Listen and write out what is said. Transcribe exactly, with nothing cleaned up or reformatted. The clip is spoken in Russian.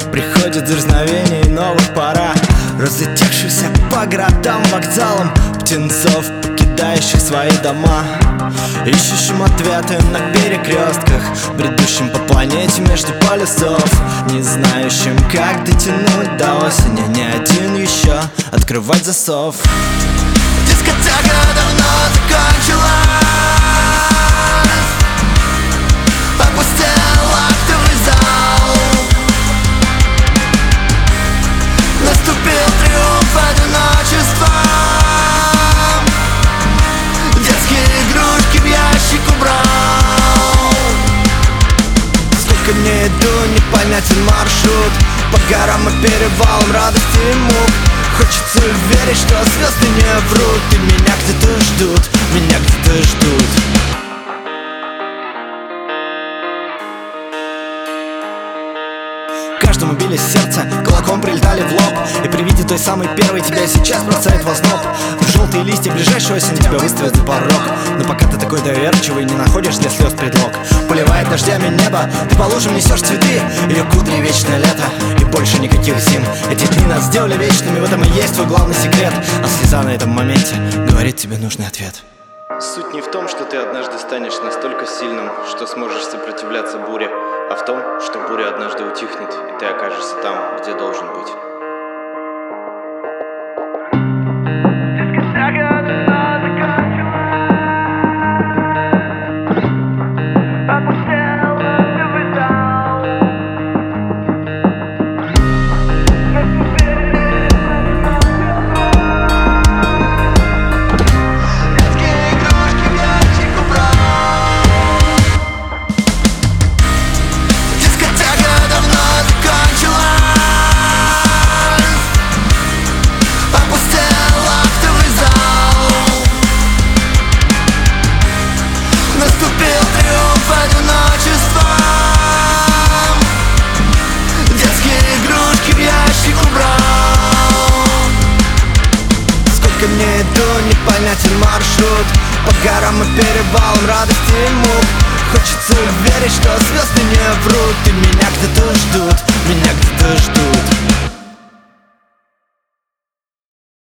Приходит дерзновение новых пора, разлетевшихся по городам, вокзалам, птенцов, покидающих свои дома, ищущим ответы на перекрестках, бредущим по планете между полюсов, не знающим, как дотянуть до осени, ни один еще открывать засов. Дискотека давно закончилась, опустел актовый зал, наступил триумф одиночества. Детские игрушки в ящик убрал. Сколько не иду, непонятен маршрут, по горам и перевалам радости и мук. Хочется верить, что звезды не врут, и меня где-то ждут, меня где-то ждут. Каждому били сердце, кулаком прилетали в лоб, и при виде той самой первой тебя сейчас бросает в озноб. Желтые листья ближайшей осени тебя выставят за порог, но пока ты такой доверчивый, не находишь для слез предлог. Поливает дождями небо, ты по лужам несешь цветы, ее кудри вечное лето и больше никаких зим. Эти дни нас сделали вечными, в этом и есть твой главный секрет, а слеза на этом моменте говорит тебе нужный ответ. Суть не в том, что ты однажды станешь настолько сильным, что сможешь сопротивляться буре, а в том, что буря однажды утихнет, и ты окажешься там, где должен быть. Не иду, непонятен маршрут, по горам и перевалам радости и мук. Хочется верить, что звезды не врут, и меня где-то ждут, меня где-то ждут.